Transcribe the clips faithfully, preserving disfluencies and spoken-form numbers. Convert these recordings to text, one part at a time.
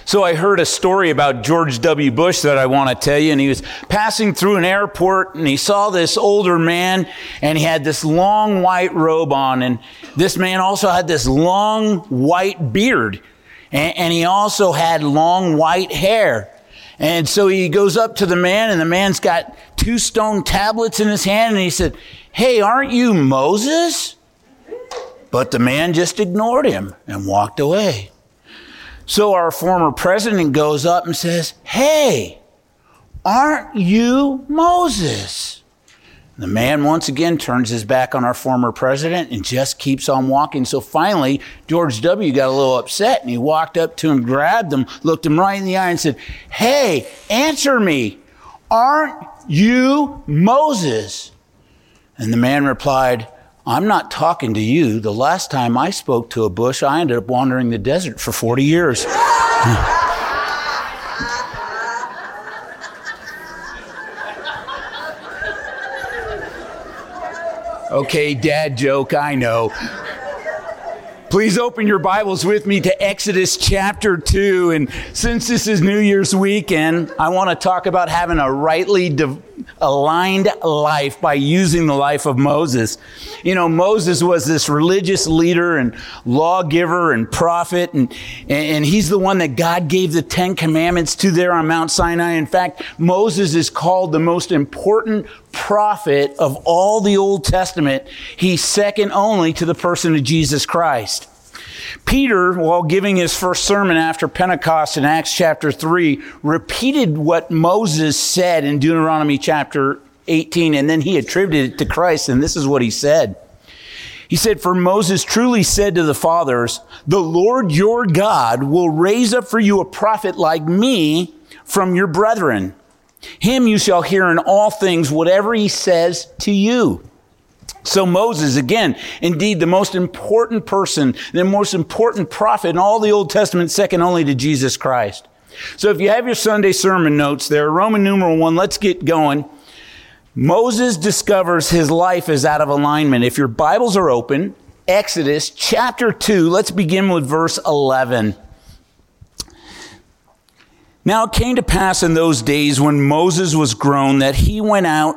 So I heard a story about George W. Bush that I want to tell you, and he was passing through an airport, and he saw this older man, and he had this long white robe on, and this man also had this long white beard, and, and he also had long white hair. And so he goes up to the man, and the man's got two stone tablets in his hand, and he said, "Hey, aren't you Moses?" But the man just ignored him and walked away. So our former president goes up and says, "Hey, aren't you Moses?" The man once again turns his back on our former president and just keeps on walking. So finally, George W. got a little upset, and he walked up to him, grabbed him, looked him right in the eye and said, "Hey, answer me. Aren't you Moses?" And the man replied, "I'm not talking to you. The last time I spoke to a bush, I ended up wandering the desert for forty years. Okay, dad joke, I know. Please open your Bibles with me to Exodus chapter two. And since this is New Year's weekend, I want to talk about having a rightly div- aligned life by using the life of Moses. You know, Moses was this religious leader and lawgiver and prophet, and, and he's the one that God gave the Ten Commandments to there on Mount Sinai. In fact, Moses is called the most important prophet of all the Old Testament. He's second only to the person of Jesus Christ. Peter, while giving his first sermon after Pentecost in Acts chapter three, repeated what Moses said in Deuteronomy chapter eighteen, and then he attributed it to Christ, and this is what he said. He said, "For Moses truly said to the fathers, 'The Lord your God will raise up for you a prophet like me from your brethren. Him you shall hear in all things, whatever he says to you.'" So Moses, again, indeed the most important person, the most important prophet in all the Old Testament, second only to Jesus Christ. So if you have your Sunday sermon notes there, Roman numeral one, let's get going. Moses discovers his life is out of alignment. If your Bibles are open, Exodus chapter two, let's begin with verse eleven. "Now it came to pass in those days when Moses was grown that he went out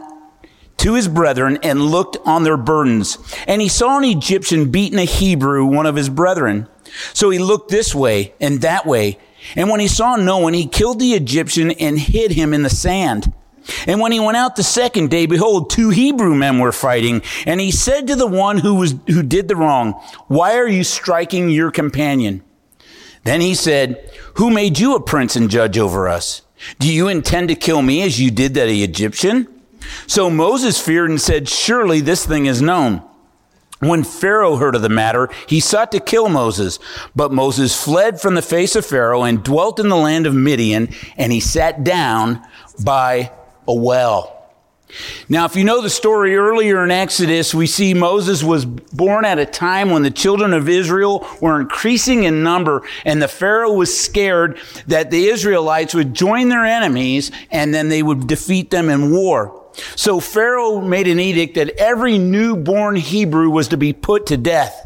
to his brethren and looked on their burdens. And he saw an Egyptian beating a Hebrew, one of his brethren. So he looked this way and that way. And when he saw no one, he killed the Egyptian and hid him in the sand. And when he went out the second day, behold, two Hebrew men were fighting. And he said to the one who was who did the wrong, 'Why are you striking your companion?' Then he said, 'Who made you a prince and judge over us? Do you intend to kill me as you did that Egyptian?' So Moses feared and said, 'Surely this thing is known.' When Pharaoh heard of the matter, he sought to kill Moses. But Moses fled from the face of Pharaoh and dwelt in the land of Midian, and he sat down by a well." Now, if you know the story earlier in Exodus, we see Moses was born at a time when the children of Israel were increasing in number, and the Pharaoh was scared that the Israelites would join their enemies and then they would defeat them in war. So Pharaoh made an edict that every newborn Hebrew was to be put to death.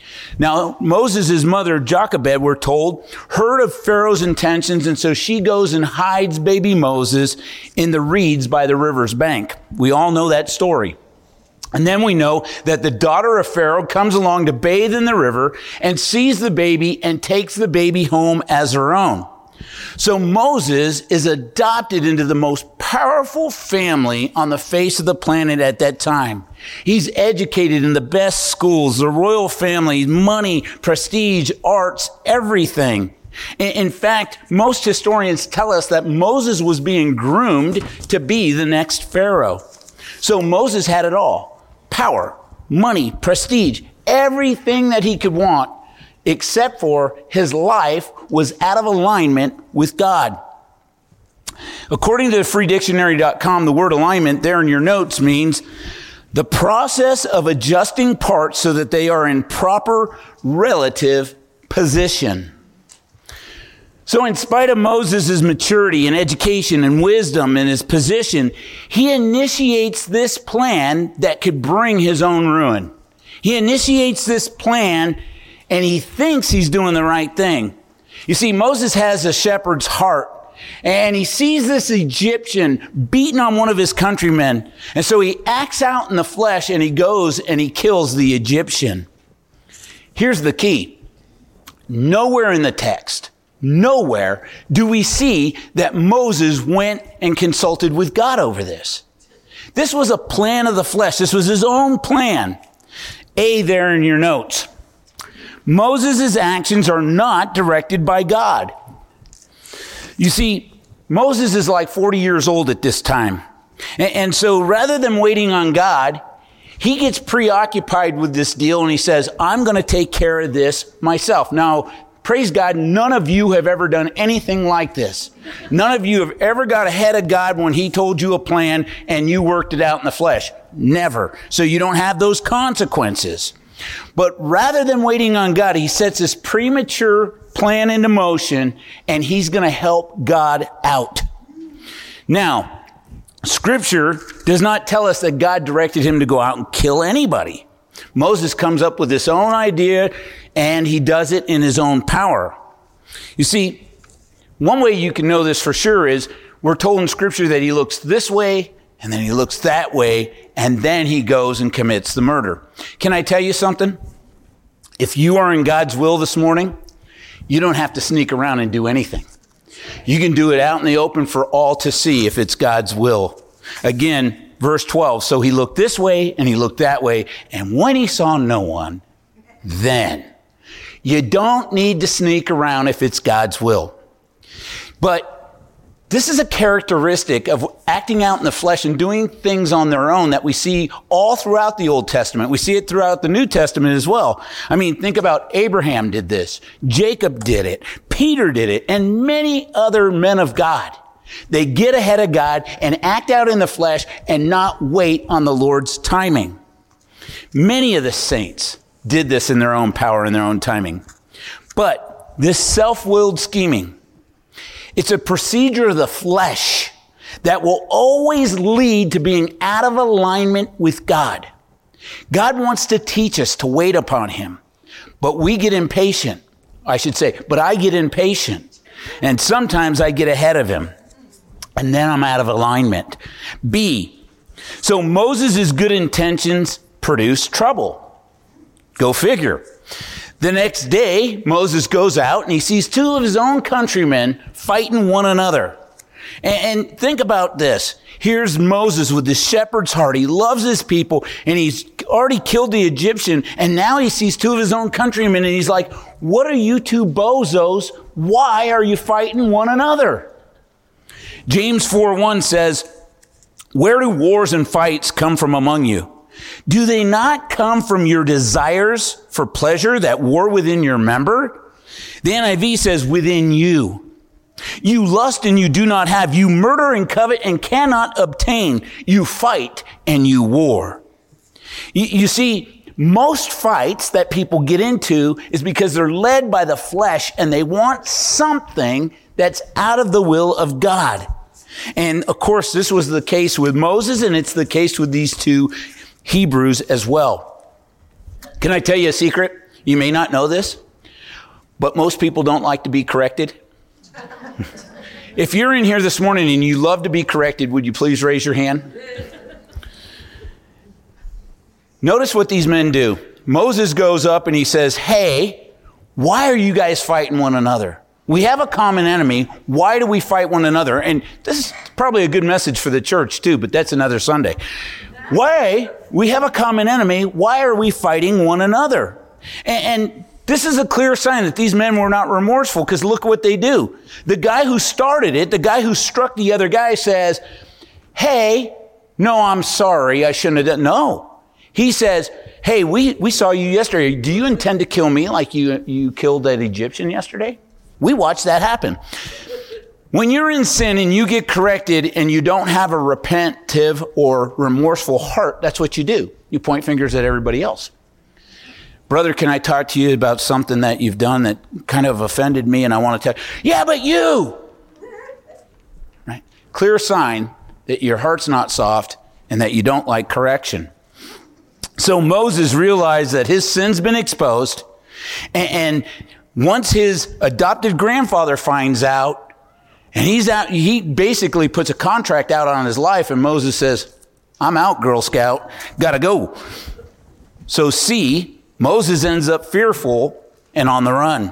Now, Moses' mother, Jochebed, we're told, heard of Pharaoh's intentions, and so she goes and hides baby Moses in the reeds by the river's bank. We all know that story. And then we know that the daughter of Pharaoh comes along to bathe in the river and sees the baby and takes the baby home as her own. So Moses is adopted into the most powerful family on the face of the planet at that time. He's educated in the best schools, the royal family, money, prestige, arts, everything. In fact, most historians tell us that Moses was being groomed to be the next Pharaoh. So Moses had it all: power, money, prestige, everything that he could want, except for his life was out of alignment with God. According to free dictionary dot com, the word alignment there in your notes means the process of adjusting parts so that they are in proper relative position. So in spite of Moses' maturity and education and wisdom and his position, he initiates this plan that could bring his own ruin. He initiates this plan and he thinks he's doing the right thing. You see, Moses has a shepherd's heart, and he sees this Egyptian beating on one of his countrymen. And so he acts out in the flesh, and he goes and he kills the Egyptian. Here's the key. Nowhere in the text, nowhere do we see that Moses went and consulted with God over this. This was a plan of the flesh. This was his own plan. A there in your notes. Moses' actions are not directed by God. You see, Moses is like forty years old at this time. And, and so rather than waiting on God, he gets preoccupied with this deal and he says, I'm going to take care of this myself. Now, praise God, none of you have ever done anything like this. None of you have ever got ahead of God when he told you a plan and you worked it out in the flesh. Never. So you don't have those consequences. But rather than waiting on God, he sets this premature plan into motion and he's going to help God out. Now, Scripture does not tell us that God directed him to go out and kill anybody. Moses comes up with his own idea and he does it in his own power. You see, one way you can know this for sure is we're told in Scripture that he looks this way and then he looks that way and then he goes and commits the murder. Can I tell you something? If you are in God's will this morning, you don't have to sneak around and do anything. You can do it out in the open for all to see if it's God's will. Again, verse twelve, so he looked this way and he looked that way, and when he saw no one, then. You don't need to sneak around if it's God's will. But this is a characteristic of acting out in the flesh and doing things on their own that we see all throughout the Old Testament. We see it throughout the New Testament as well. I mean, think about Abraham did this. Jacob did it. Peter did it. And many other men of God. They get ahead of God and act out in the flesh and not wait on the Lord's timing. Many of the saints did this in their own power and their own timing. But this self-willed scheming, it's a procedure of the flesh that will always lead to being out of alignment with God. God wants to teach us to wait upon him, but we get impatient. I should say, but I get impatient. And sometimes I get ahead of him, and then I'm out of alignment. B, so Moses' good intentions produce trouble. Go figure. The next day, Moses goes out and he sees two of his own countrymen fighting one another. And, and think about this. Here's Moses with this shepherd's heart. He loves his people and he's already killed the Egyptian. And now he sees two of his own countrymen and he's like, what are you two bozos? Why are you fighting one another? James four one says, where do wars and fights come from among you? Do they not come from your desires for pleasure that war within your member? The N I V says, within you. You lust and you do not have. You murder and covet and cannot obtain. You fight and you war. You, you see, most fights that people get into is because they're led by the flesh and they want something that's out of the will of God. And of course, this was the case with Moses and it's the case with these two Hebrews as well. Can I tell you a secret? You may not know this, but most people don't like to be corrected. If you're in here this morning and you love to be corrected, would you please raise your hand? Notice what these men do. Moses goes up and he says, hey, why are you guys fighting one another? We have a common enemy. Why do we fight one another? And this is probably a good message for the church too, but that's another Sunday. Why? We have a common enemy. Why are we fighting one another? And, and this is a clear sign that these men were not remorseful because look what they do. The guy who started it, the guy who struck the other guy says, hey, no, I'm sorry. I shouldn't have done. No. He says, hey, we, we saw you yesterday. Do you intend to kill me like you, you killed that Egyptian yesterday? We watched that happen. When you're in sin and you get corrected and you don't have a repentive or remorseful heart, that's what you do. You point fingers at everybody else. Brother, can I talk to you about something that you've done that kind of offended me and I want to tell you? Yeah, but you! Right? Clear sign that your heart's not soft and that you don't like correction. So Moses realized that his sin's been exposed and, and once his adopted grandfather finds out, and he's out, he basically puts a contract out on his life, and Moses says, I'm out, Girl Scout, gotta go. So see, Moses ends up fearful and on the run.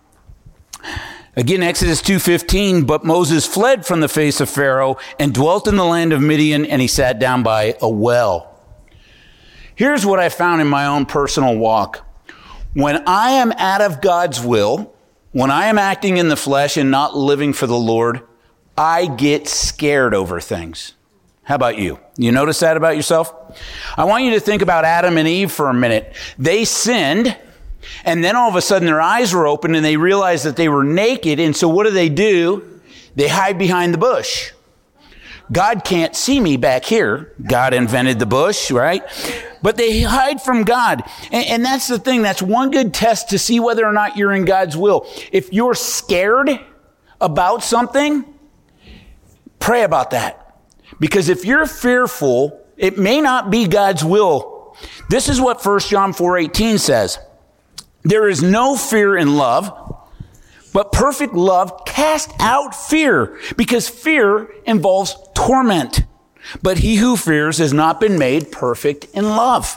Again, Exodus two fifteen, but Moses fled from the face of Pharaoh and dwelt in the land of Midian, and he sat down by a well. Here's what I found in my own personal walk. When I am out of God's will, when I am acting in the flesh and not living for the Lord, I get scared over things. How about you? You notice that about yourself? I want you to think about Adam and Eve for a minute. They sinned, and then all of a sudden their eyes were open and they realized that they were naked. And so what do they do? They hide behind the bush. God can't see me back here. God invented the bush, right? But they hide from God. And, and that's the thing. That's one good test to see whether or not you're in God's will. If you're scared about something, pray about that. Because if you're fearful, it may not be God's will. This is what First John four eighteen says. There is no fear in love, but perfect love casts out fear, because fear involves torment. But he who fears has not been made perfect in love.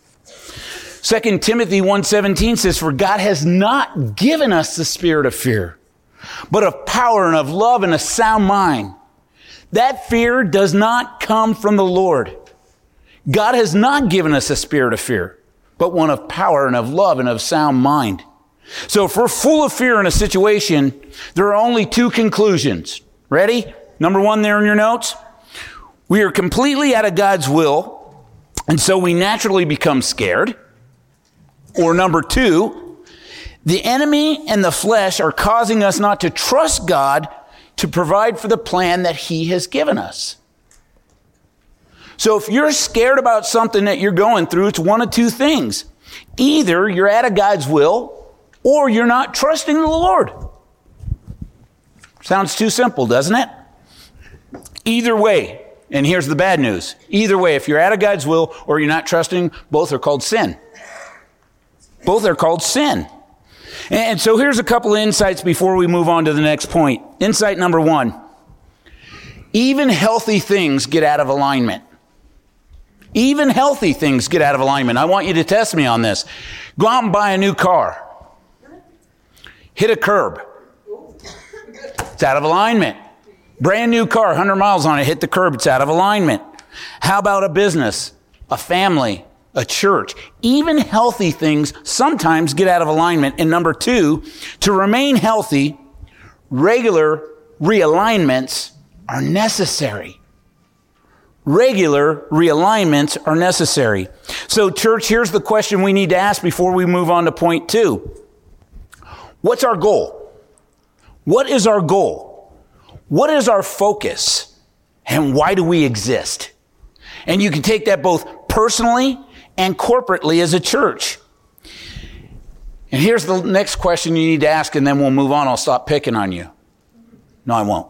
Second Timothy one seventeen says, for God has not given us the spirit of fear, but of power and of love and a sound mind. That fear does not come from the Lord. God has not given us a spirit of fear, but one of power and of love and of sound mind. So if we're full of fear in a situation, there are only two conclusions. Ready? Number one there in your notes. We are completely out of God's will, and so we naturally become scared. Or number two, the enemy and the flesh are causing us not to trust God to provide for the plan that he has given us. So if you're scared about something that you're going through, it's one of two things. Either you're out of God's will, or you're not trusting the Lord. Sounds too simple, doesn't it? Either way, and here's the bad news. Either way, if you're out of God's will or you're not trusting, both are called sin. Both are called sin. And so here's a couple of insights before we move on to the next point. Insight number one. Even healthy things get out of alignment. Even healthy things get out of alignment. I want you to test me on this. Go out and buy a new car. Hit a curb. It's out of alignment. Brand new car, one hundred miles on it, hit the curb, it's out of alignment. How about a business, a family, a church? Even healthy things sometimes get out of alignment. And number two, to remain healthy, regular realignments are necessary. Regular realignments are necessary. So church, here's the question we need to ask before we move on to point two. What's our goal? What is our goal? What is our focus? And why do we exist? And you can take that both personally and corporately as a church. And here's the next question you need to ask, and then we'll move on. I'll stop picking on you. No, I won't.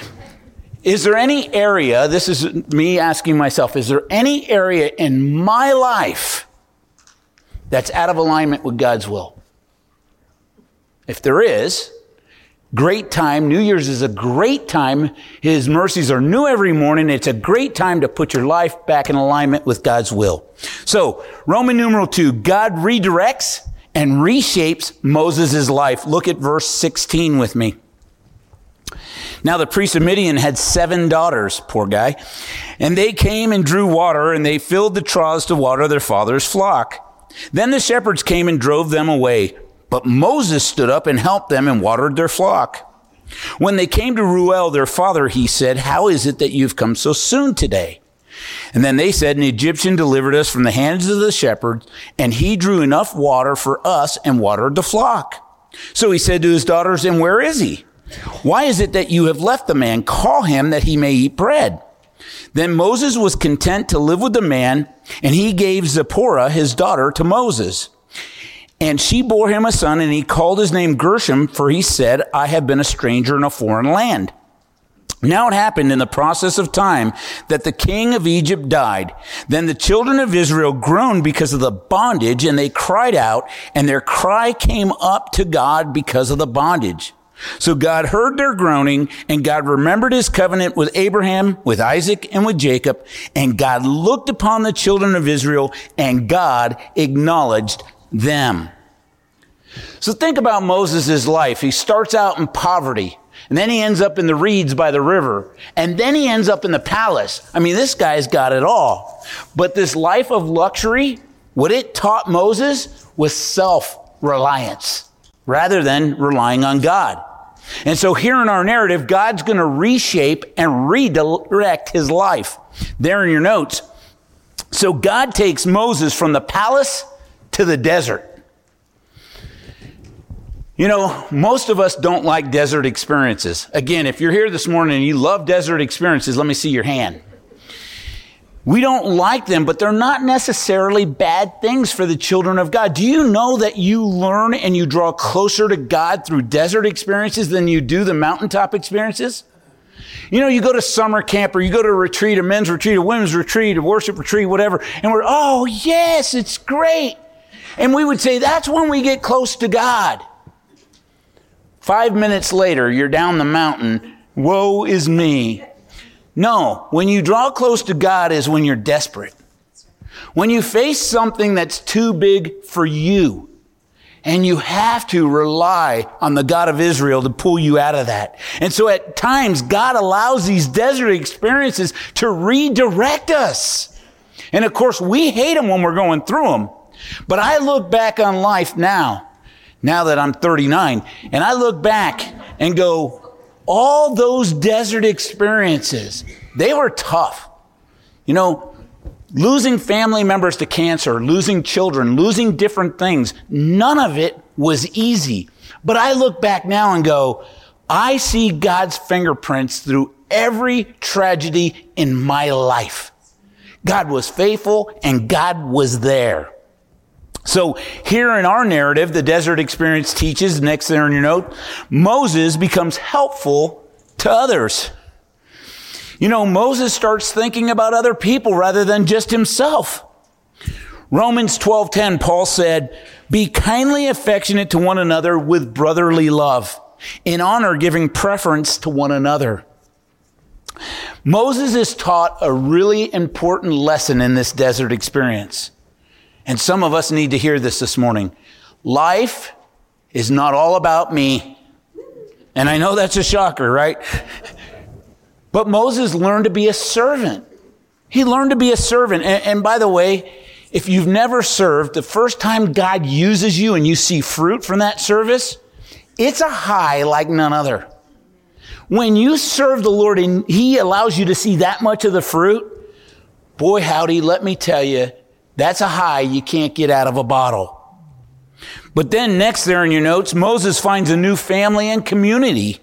Is there any area, this is me asking myself, is there any area in my life that's out of alignment with God's will? If there is, great time. New Year's is a great time. His mercies are new every morning. It's a great time to put your life back in alignment with God's will. So, Roman numeral two, God redirects and reshapes Moses' life. Look at verse sixteen with me. Now the priest of Midian had seven daughters, poor guy, and they came and drew water, and they filled the troughs to water their father's flock. Then the shepherds came and drove them away. But Moses stood up and helped them and watered their flock. When they came to Reuel, their father, he said, how is it that you've come so soon today? And then they said, an Egyptian delivered us from the hands of the shepherds, and he drew enough water for us and watered the flock. So he said to his daughters, and where is he? Why is it that you have left the man? Call him that he may eat bread. Then Moses was content to live with the man, and he gave Zipporah, his daughter, to Moses. And she bore him a son, and he called his name Gershom, for he said, I have been a stranger in a foreign land. Now it happened in the process of time that the king of Egypt died. Then the children of Israel groaned because of the bondage, and they cried out, and their cry came up to God because of the bondage. So God heard their groaning, and God remembered his covenant with Abraham, with Isaac, and with Jacob. And God looked upon the children of Israel, and God acknowledged them. So think about Moses' life. He starts out in poverty, and then he ends up in the reeds by the river, and then he ends up in the palace. I mean, this guy's got it all. But this life of luxury, what it taught Moses was self-reliance rather than relying on God. And so here in our narrative, God's going to reshape and redirect his life. There in your notes. So God takes Moses from the palace to the desert. You know, most of us don't like desert experiences. Again, if you're here this morning and you love desert experiences, let me see your hand. We don't like them, but they're not necessarily bad things for the children of God. Do you know that you learn and you draw closer to God through desert experiences than you do the mountaintop experiences? You know, you go to summer camp or you go to a retreat, a men's retreat, a women's retreat, a worship retreat, whatever, and we're, oh, yes, it's great. And we would say, that's when we get close to God. Five minutes later, you're down the mountain. Woe is me. No, when you draw close to God is when you're desperate. When you face something that's too big for you, and you have to rely on the God of Israel to pull you out of that. And so at times, God allows these desert experiences to redirect us. And of course, we hate them when we're going through them. But I look back on life now, now that I'm thirty-nine, and I look back and go, all those desert experiences, they were tough. You know, losing family members to cancer, losing children, losing different things, none of it was easy. But I look back now and go, I see God's fingerprints through every tragedy in my life. God was faithful and God was there. So here in our narrative, the desert experience teaches, next there in your note, Moses becomes helpful to others. You know, Moses starts thinking about other people rather than just himself. Romans twelve ten, Paul said, be kindly affectionate to one another with brotherly love, in honor giving preference to one another. Moses is taught a really important lesson in this desert experience. And some of us need to hear this this morning. Life is not all about me. And I know that's a shocker, right? But Moses learned to be a servant. He learned to be a servant. And, and by the way, if you've never served, the first time God uses you and you see fruit from that service, it's a high like none other. When you serve the Lord and he allows you to see that much of the fruit, boy, howdy, let me tell you, that's a high you can't get out of a bottle. But then next there in your notes, Moses finds a new family and community.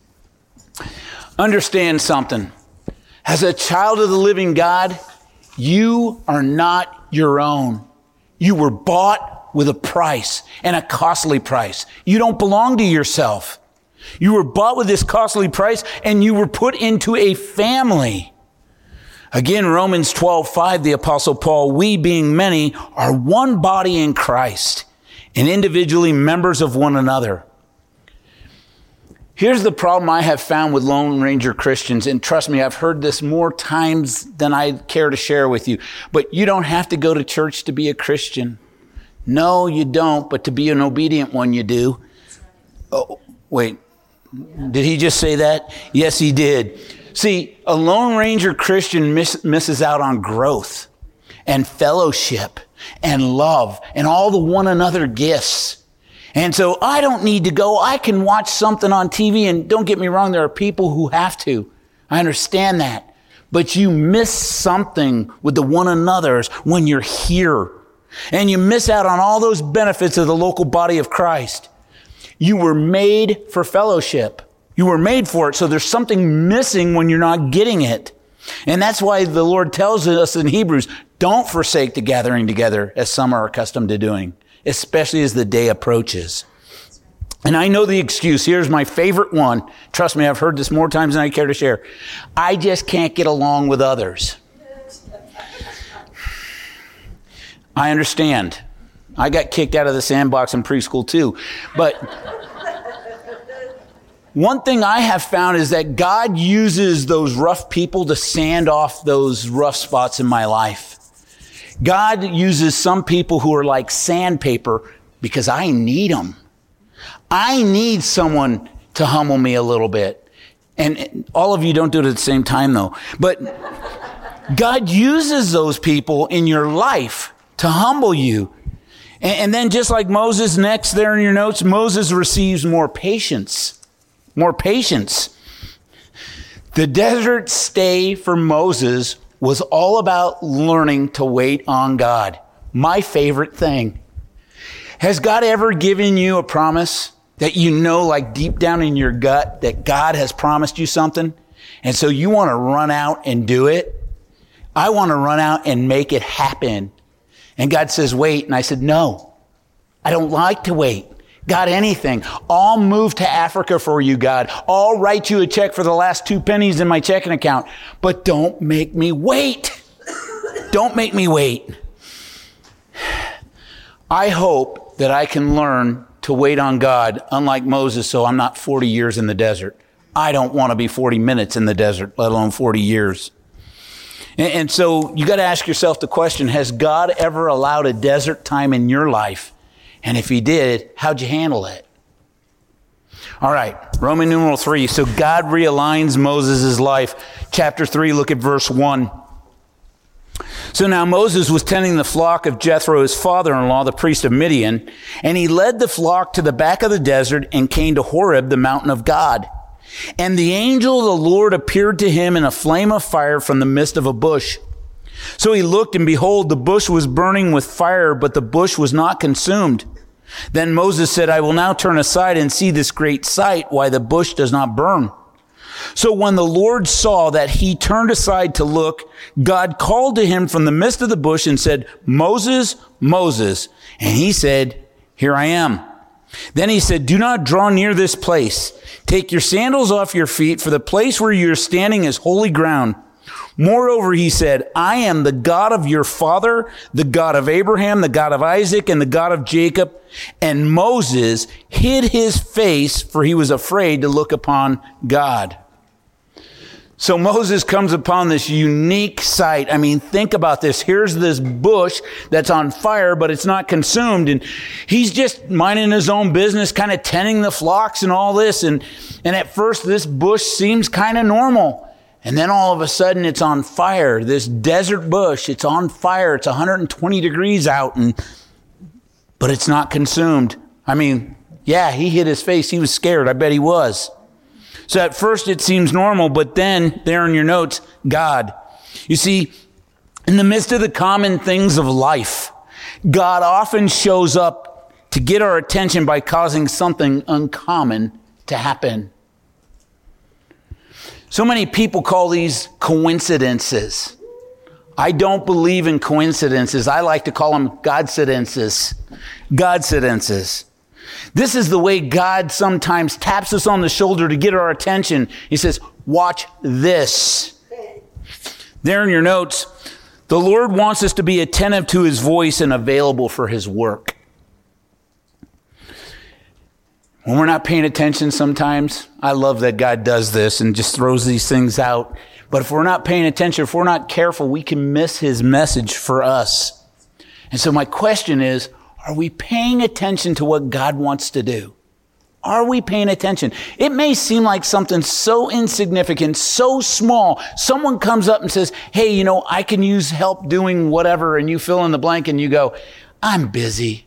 Understand something. As a child of the living God, you are not your own. You were bought with a price, and a costly price. You don't belong to yourself. You were bought with this costly price, and you were put into a family. Again, Romans twelve five, the Apostle Paul, we being many are one body in Christ and individually members of one another. Here's the problem I have found with Lone Ranger Christians, and trust me, I've heard this more times than I care to share with you, but you don't have to go to church to be a Christian. No, you don't, but to be an obedient one, you do. Oh, wait, did he just say that? Yes, he did. See, a Lone Ranger Christian miss, misses out on growth and fellowship and love and all the one another gifts. And so I don't need to go. I can watch something on T V, and don't get me wrong, there are people who have to. I understand that. But you miss something with the one another's when you're here. And you miss out on all those benefits of the local body of Christ. You were made for fellowship. You were made for it, so there's something missing when you're not getting it. And that's why the Lord tells us in Hebrews, don't forsake the gathering together as some are accustomed to doing, especially as the day approaches. And I know the excuse. Here's my favorite one. Trust me, I've heard this more times than I care to share. I just can't get along with others. I understand. I got kicked out of the sandbox in preschool too. But one thing I have found is that God uses those rough people to sand off those rough spots in my life. God uses some people who are like sandpaper because I need them. I need someone to humble me a little bit. And all of you don't do it at the same time though. But God uses those people in your life to humble you. And then just like Moses, next there in your notes, Moses receives more patience. More patience. The desert stay for Moses was all about learning to wait on God. My favorite thing. Has God ever given you a promise that you know, like deep down in your gut, that God has promised you something? And so you want to run out and do it? I want to run out and make it happen. And God says, wait. And I said, no, I don't like to wait. God, anything. I'll move to Africa for you, God. I'll write you a check for the last two pennies in my checking account. But don't make me wait. Don't make me wait. I hope that I can learn to wait on God, unlike Moses, so I'm not forty years in the desert. I don't want to be forty minutes in the desert, let alone forty years. And, and so you got to ask yourself the question, has God ever allowed a desert time in your life? And if he did, how'd you handle it? All right, Roman numeral three. So God realigns Moses' life. Chapter three, look at verse one. So now Moses was tending the flock of Jethro, his father-in-law, the priest of Midian, and he led the flock to the back of the desert and came to Horeb, the mountain of God. And the angel of the Lord appeared to him in a flame of fire from the midst of a bush. So he looked, and behold, the bush was burning with fire, but the bush was not consumed. Then Moses said, I will now turn aside and see this great sight, why the bush does not burn. So when the Lord saw that he turned aside to look, God called to him from the midst of the bush and said, Moses, Moses. And he said, here I am. Then he said, do not draw near this place. Take your sandals off your feet, for the place where you are standing is holy ground. Moreover, he said, I am the God of your father, the God of Abraham, the God of Isaac, and the God of Jacob. And Moses hid his face, for he was afraid to look upon God. So Moses comes upon this unique sight. I mean, think about this. Here's this bush that's on fire, but it's not consumed. And he's just minding his own business, kind of tending the flocks and all this. And, and at first, this bush seems kind of normal. And then all of a sudden, it's on fire. This desert bush, it's on fire. It's one hundred twenty degrees out, and but it's not consumed. I mean, yeah, he hid his face. He was scared. I bet he was. So at first it seems normal, but then there in your notes, God. You see, in the midst of the common things of life, God often shows up to get our attention by causing something uncommon to happen. So many people call these coincidences. I don't believe in coincidences. I like to call them Godcidences. Godcidences. This is the way God sometimes taps us on the shoulder to get our attention. He says, watch this. There in your notes, the Lord wants us to be attentive to his voice and available for his work. When we're not paying attention sometimes, I love that God does this and just throws these things out. But if we're not paying attention, if we're not careful, we can miss his message for us. And so my question is, are we paying attention to what God wants to do? Are we paying attention? It may seem like something so insignificant, so small. Someone comes up and says, hey, you know, I can use help doing whatever, and you fill in the blank and you go, I'm busy.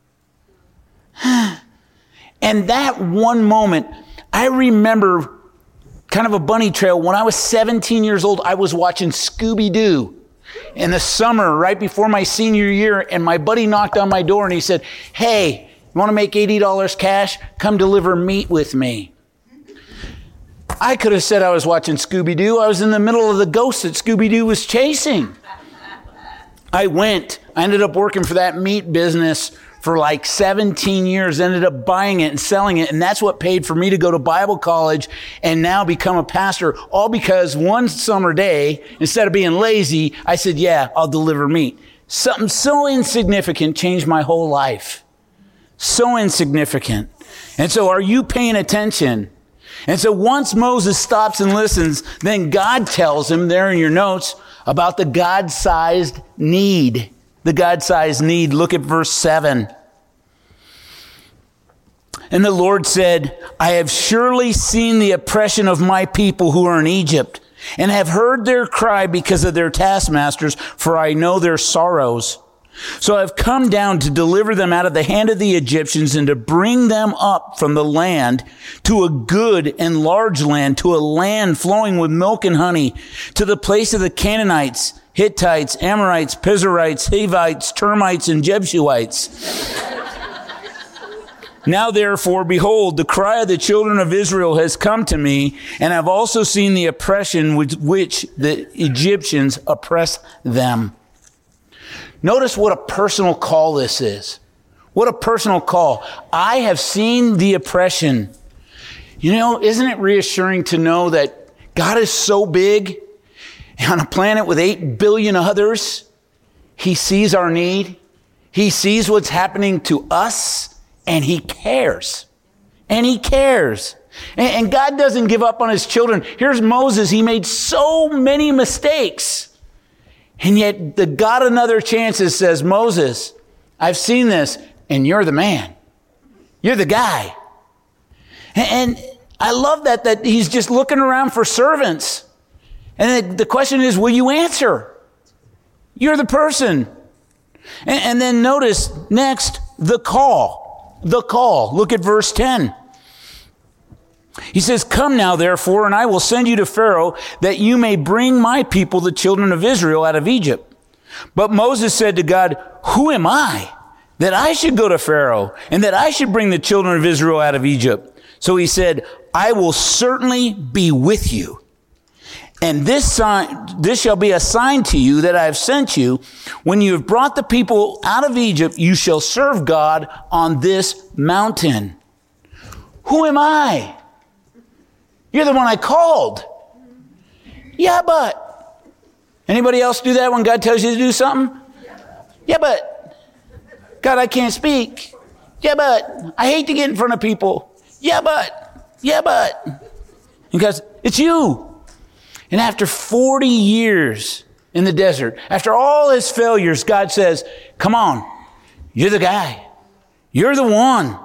And that one moment, I remember kind of a bunny trail. When I was seventeen years old, I was watching Scooby-Doo in the summer right before my senior year, and my buddy knocked on my door and he said, hey, you want to make eighty dollars cash? Come deliver meat with me. I could have said I was watching Scooby-Doo. I was in the middle of the ghost that Scooby-Doo was chasing. I went. I ended up working for that meat business for like seventeen years, ended up buying it and selling it. And that's what paid for me to go to Bible college and now become a pastor, all because one summer day, instead of being lazy, I said, yeah, I'll deliver meat. Something so insignificant changed my whole life. So insignificant. And so are you paying attention? And so once Moses stops and listens, then God tells him there in your notes about the God-sized need. The God-sized need. Look at verse seven. And the Lord said, I have surely seen the oppression of my people who are in Egypt, and have heard their cry because of their taskmasters, for I know their sorrows. So I've come down to deliver them out of the hand of the Egyptians and to bring them up from the land to a good and large land, to a land flowing with milk and honey, to the place of the Canaanites, Hittites, Amorites, Pizerites, Hivites, Termites, and Jebusites. Now therefore, behold, the cry of the children of Israel has come to me, and I've also seen the oppression with which the Egyptians oppress them. Notice what a personal call this is. What a personal call. I have seen the oppression. You know, isn't it reassuring to know that God is so big on a planet with eight billion others? He sees our need. He sees what's happening to us, and he cares. And he cares. And God doesn't give up on his children. Here's Moses. He made so many mistakes. And yet the God another chances says, Moses, I've seen this, and you're the man. You're the guy. And I love that, that he's just looking around for servants. And the question is, will you answer? You're the person. And, and then notice next, the call. The call. Look at verse ten. He says, come now, therefore, and I will send you to Pharaoh, that you may bring my people, the children of Israel, out of Egypt. But Moses said to God, who am I, that I should go to Pharaoh, and that I should bring the children of Israel out of Egypt? So he said, I will certainly be with you. And this sign, this shall be a sign to you that I have sent you. When you have brought the people out of Egypt, you shall serve God on this mountain. Who am I? You're the one I called. Yeah, but. Anybody else do that when God tells you to do something? Yeah, but. God, I can't speak. Yeah, but. I hate to get in front of people. Yeah, but. Yeah, but. Because it's you. And after forty years in the desert, after all his failures, God says, come on, you're the guy. You're the one.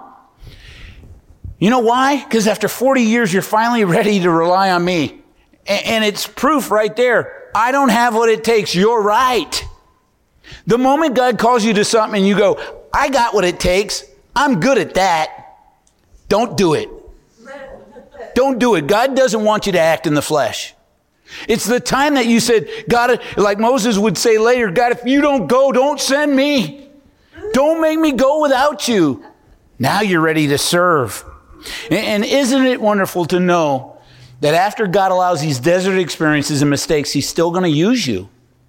You know why? Because after forty years, you're finally ready to rely on me. And it's proof right there. I don't have what it takes. You're right. The moment God calls you to something and you go, I got what it takes. I'm good at that. Don't do it. Don't do it. God doesn't want you to act in the flesh. It's the time that you said, God, like Moses would say later, God, if you don't go, don't send me. Don't make me go without you. Now you're ready to serve. And isn't it wonderful to know that after God allows these desert experiences and mistakes, he's still going to use you?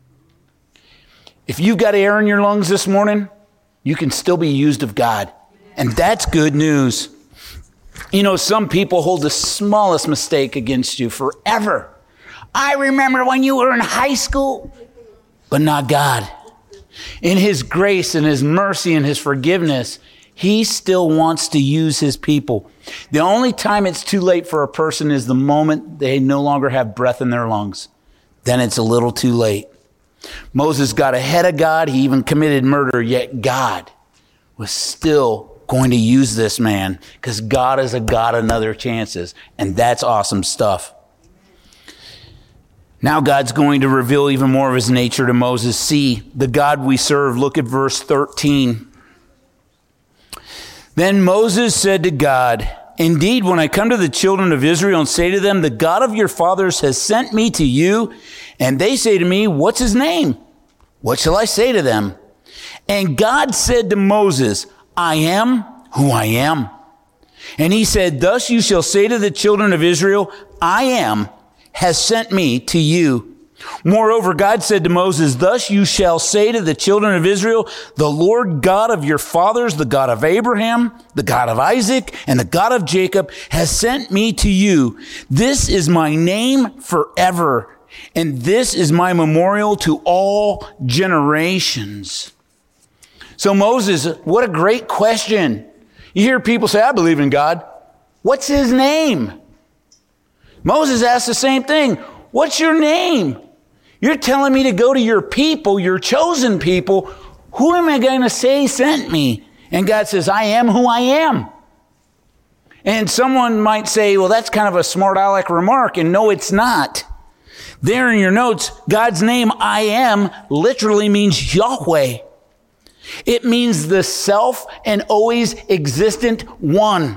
If you've got air in your lungs this morning, you can still be used of God. And that's good news. You know, some people hold the smallest mistake against you forever. I remember when you were in high school, but not God. In his grace and his mercy and his forgiveness, he still wants to use his people. The only time it's too late for a person is the moment they no longer have breath in their lungs. Then it's a little too late. Moses got ahead of God. He even committed murder, yet God was still going to use this man because God is a God of another chances. And that's awesome stuff. Now God's going to reveal even more of his nature to Moses. See, the God we serve. Look at verse thirteen. Then Moses said to God, indeed, when I come to the children of Israel and say to them, the God of your fathers has sent me to you, and they say to me, what's his name? What shall I say to them? And God said to Moses, I am who I am. And he said, thus you shall say to the children of Israel, I am has sent me to you. Moreover, God said to Moses, thus you shall say to the children of Israel, the Lord God of your fathers, the God of Abraham, the God of Isaac, and the God of Jacob has sent me to you. This is my name forever, and this is my memorial to all generations. So Moses, what a great question. You hear people say, I believe in God. What's his name? Moses asked the same thing. What's your name? You're telling me to go to your people, your chosen people. Who am I going to say sent me? And God says, I am who I am. And someone might say, well, that's kind of a smart aleck remark. And no, it's not. There in your notes, God's name, I am, literally means Yahweh. It means the self and always existent one.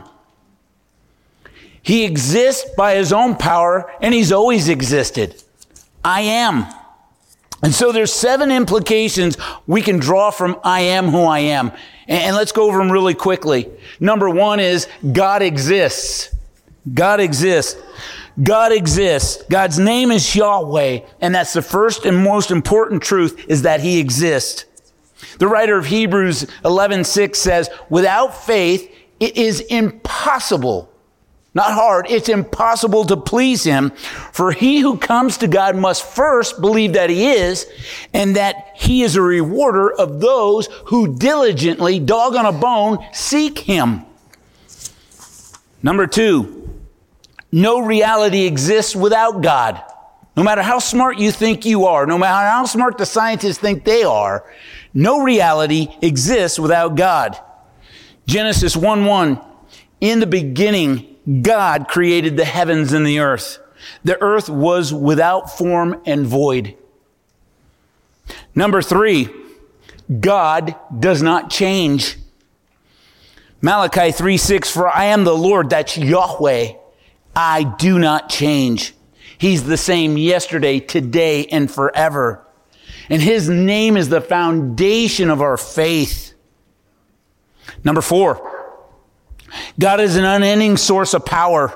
He exists by his own power, and he's always existed. I am. And so there's seven implications we can draw from I am who I am. And let's go over them really quickly. Number one is God exists. God exists. God exists. God's name is Yahweh. And that's the first and most important truth, is that he exists. The writer of Hebrews eleven six says, without faith, it is impossible. Not hard. It's impossible to please him. For he who comes to God must first believe that he is, and that he is a rewarder of those who diligently, dog on a bone, seek him. Number two, no reality exists without God. No matter how smart you think you are, no matter how smart the scientists think they are, no reality exists without God. Genesis one one, in the beginning, God created the heavens and the earth. The earth was without form and void. Number three, God does not change. Malachi three six, for I am the Lord, that's Yahweh. I do not change. He's the same yesterday, today, and forever. And his name is the foundation of our faith. Number four, God is an unending source of power.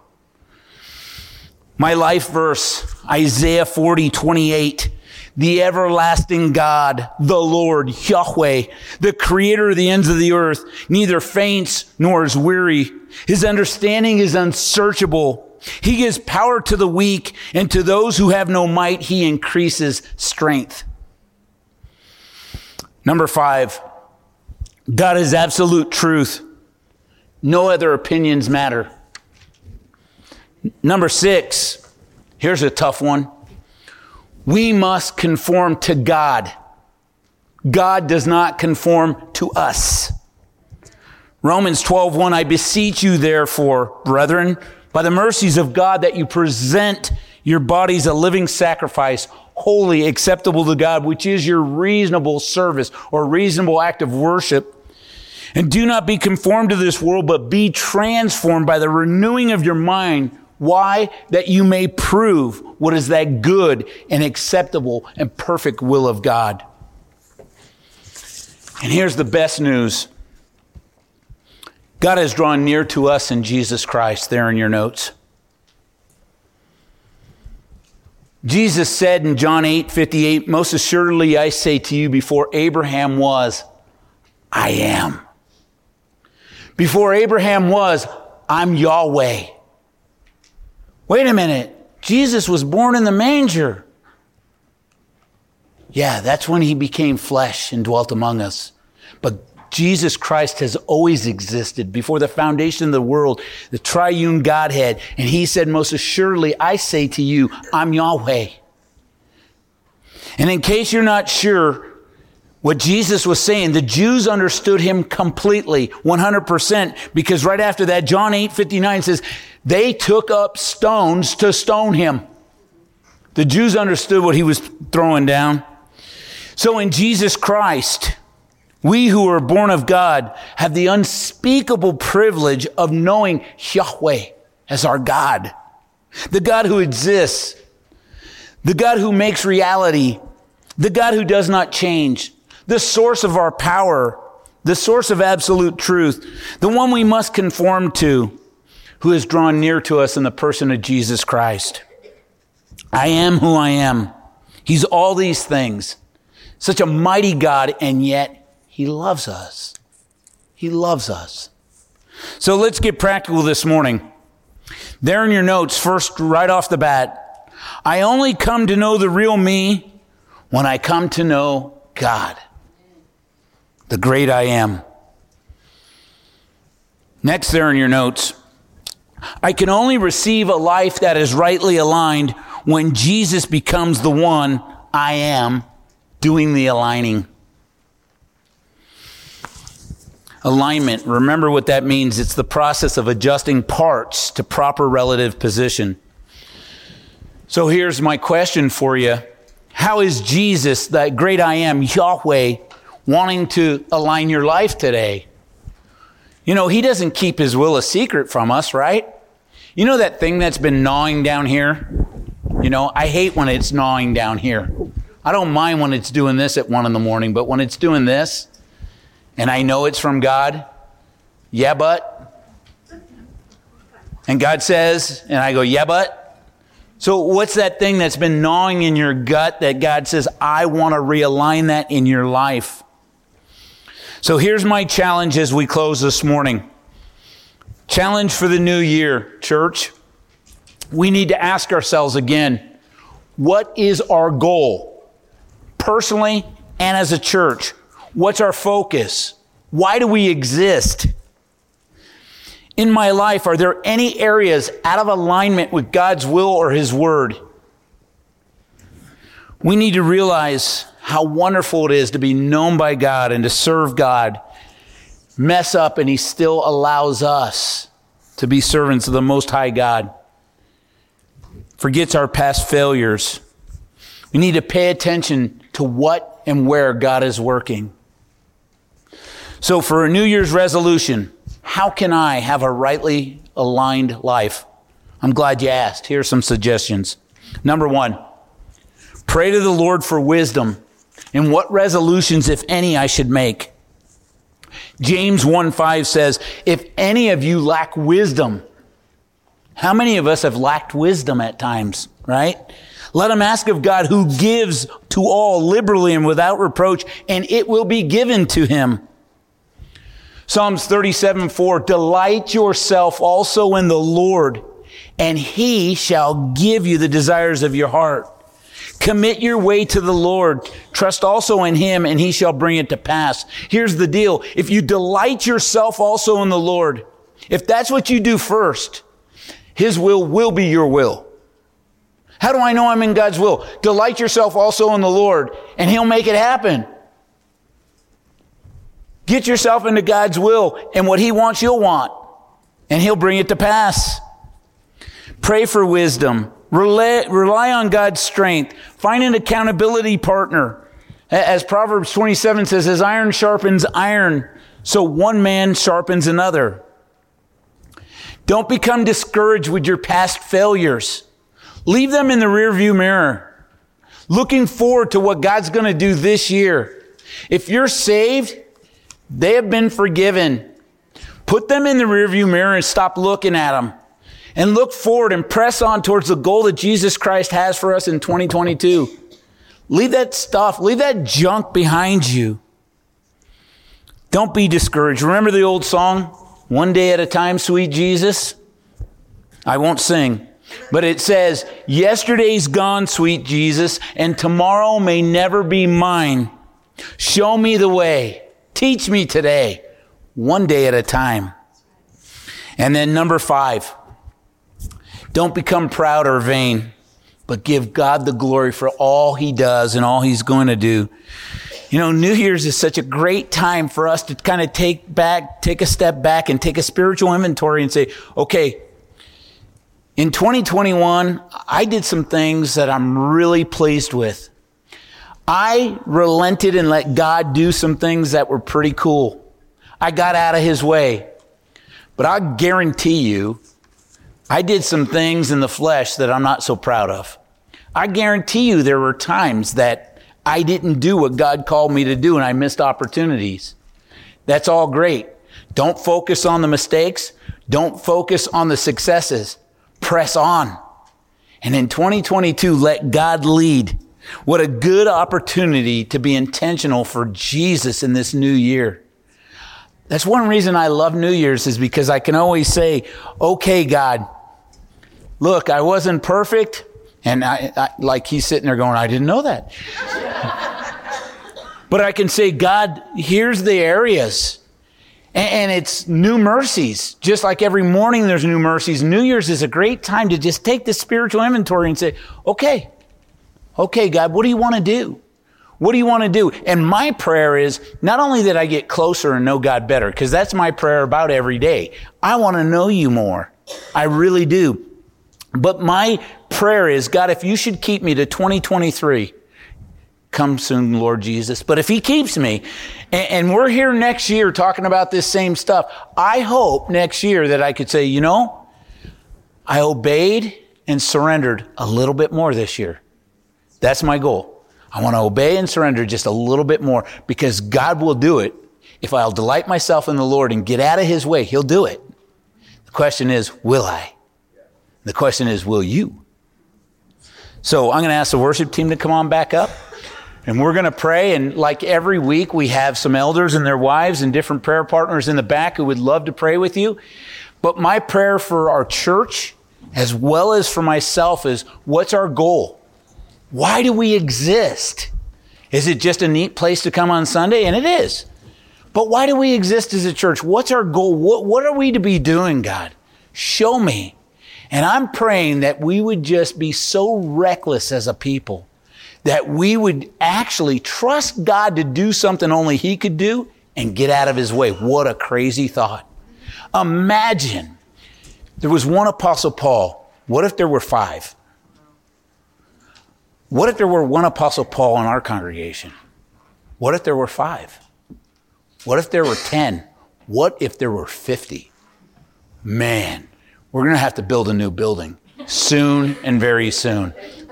My life verse, Isaiah forty twenty-eight. The everlasting God, the Lord, Yahweh, the creator of the ends of the earth, neither faints nor is weary. His understanding is unsearchable. He gives power to the weak, and to those who have no might, he increases strength. Number five, God is absolute truth. No other opinions matter. Number six, here's a tough one. We must conform to God. God does not conform to us. Romans twelve one, I beseech you therefore, brethren, by the mercies of God, that you present your bodies a living sacrifice, holy, acceptable to God, which is your reasonable service or reasonable act of worship. And do not be conformed to this world, but be transformed by the renewing of your mind. Why? That you may prove what is that good and acceptable and perfect will of God. And here's the best news. God has drawn near to us in Jesus Christ, there in your notes. Jesus said in John eight fifty-eight, most assuredly I say to you, before Abraham was, I am. Before Abraham was, I'm Yahweh. Wait a minute. Jesus was born in the manger. Yeah, that's when he became flesh and dwelt among us. But Jesus Christ has always existed before the foundation of the world, the triune Godhead. And he said, most assuredly, I say to you, I'm Yahweh. And in case you're not sure what Jesus was saying, the Jews understood him completely, one hundred percent, because right after that, John eight fifty-nine says, they took up stones to stone him. The Jews understood what he was throwing down. So in Jesus Christ, we who are born of God have the unspeakable privilege of knowing Yahweh as our God, the God who exists, the God who makes reality, the God who does not change, the source of our power, the source of absolute truth, the one we must conform to, who is drawn near to us in the person of Jesus Christ. I am who I am. He's all these things. Such a mighty God, and yet he loves us. He loves us. So let's get practical this morning. There in your notes, first, right off the bat, I only come to know the real me when I come to know God, the great I am. Next there in your notes, I can only receive a life that is rightly aligned when Jesus becomes the one I am doing the aligning. Alignment, remember what that means. It's the process of adjusting parts to proper relative position. So here's my question for you. How is Jesus, that great I am, Yahweh, wanting to align your life today? You know, he doesn't keep his will a secret from us, right? You know that thing that's been gnawing down here? You know, I hate when it's gnawing down here. I don't mind when it's doing this at one in the morning, but when it's doing this, and I know it's from God, yeah, but. And God says, and I go, yeah, but. So what's that thing that's been gnawing in your gut that God says, I want to realign that in your life? So here's my challenge as we close this morning. Challenge for the new year, church. We need to ask ourselves again, what is our goal? Personally and as a church. What's our focus? Why do we exist? In my life, are there any areas out of alignment with God's will or his word? We need to realize how wonderful it is to be known by God and to serve God. Mess up and he still allows us to be servants of the Most High God. Forgets our past failures. We need to pay attention to what and where God is working. So for a New Year's resolution, how can I have a rightly aligned life? I'm glad you asked. Here are some suggestions. Number one, pray to the Lord for wisdom in what resolutions, if any, I should make. James one five says, if any of you lack wisdom, how many of us have lacked wisdom at times, right? Let him ask of God, who gives to all liberally and without reproach, and it will be given to him. Psalms thirty-seven four, delight yourself also in the Lord, and he shall give you the desires of your heart. Commit your way to the Lord. Trust also in him, and he shall bring it to pass. Here's the deal. If you delight yourself also in the Lord, if that's what you do first, his will will be your will. How do I know I'm in God's will? Delight yourself also in the Lord, and he'll make it happen. Get yourself into God's will, and what he wants, you'll want, and he'll bring it to pass. Pray for wisdom. Rely, rely on God's strength. Find an accountability partner. As Proverbs twenty-seven says, as iron sharpens iron, so one man sharpens another. Don't become discouraged with your past failures. Leave them in the rearview mirror. Looking forward to what God's going to do this year. If you're saved, they have been forgiven. Put them in the rearview mirror and stop looking at them. And look forward and press on towards the goal that Jesus Christ has for us in twenty twenty-two. Leave that stuff, leave that junk behind you. Don't be discouraged. Remember the old song, One Day at a Time, Sweet Jesus? I won't sing, but it says, yesterday's gone, sweet Jesus, and tomorrow may never be mine. Show me the way. Teach me today, one day at a time. And then number five, don't become proud or vain, but give God the glory for all he does and all he's going to do. You know, New Year's is such a great time for us to kind of take back, take a step back and take a spiritual inventory and say, okay, in twenty twenty-one, I did some things that I'm really pleased with. I relented and let God do some things that were pretty cool. I got out of his way. But I guarantee you, I did some things in the flesh that I'm not so proud of. I guarantee you there were times that I didn't do what God called me to do and I missed opportunities. That's all great. Don't focus on the mistakes. Don't focus on the successes. Press on. And in twenty twenty-two, let God lead. What a good opportunity to be intentional for Jesus in this new year. That's one reason I love New Year's, is because I can always say, okay, God, look, I wasn't perfect. And I, I, like he's sitting there going, I didn't know that. But I can say, God, here's the areas. And, and it's new mercies. Just like every morning there's new mercies. New Year's is a great time to just take the spiritual inventory and say, okay, okay, God, what do you want to do? What do you want to do? And my prayer is not only that I get closer and know God better, because that's my prayer about every day. I want to know you more. I really do. But my prayer is, God, if you should keep me to twenty twenty-three, come soon, Lord Jesus. But if he keeps me, and, and we're here next year talking about this same stuff, I hope next year that I could say, you know, I obeyed and surrendered a little bit more this year. That's my goal. I want to obey and surrender just a little bit more, because God will do it. If I'll delight myself in the Lord and get out of his way, he'll do it. The question is, will I? The question is, will you? So I'm going to ask the worship team to come on back up, and we're going to pray. And like every week, we have some elders and their wives and different prayer partners in the back who would love to pray with you. But my prayer for our church, as well as for myself, is, what's our goal? Why do we exist? Is it just a neat place to come on Sunday? And it is. But why do we exist as a church? What's our goal? What, what are we to be doing, God? Show me. And I'm praying that we would just be so reckless as a people that we would actually trust God to do something only he could do and get out of his way. What a crazy thought. Imagine there was one Apostle Paul. What if there were five? What if there were one Apostle Paul in our congregation? What if there were five? What if there were ten? What if there were fifty? Man, we're going to have to build a new building soon and very soon.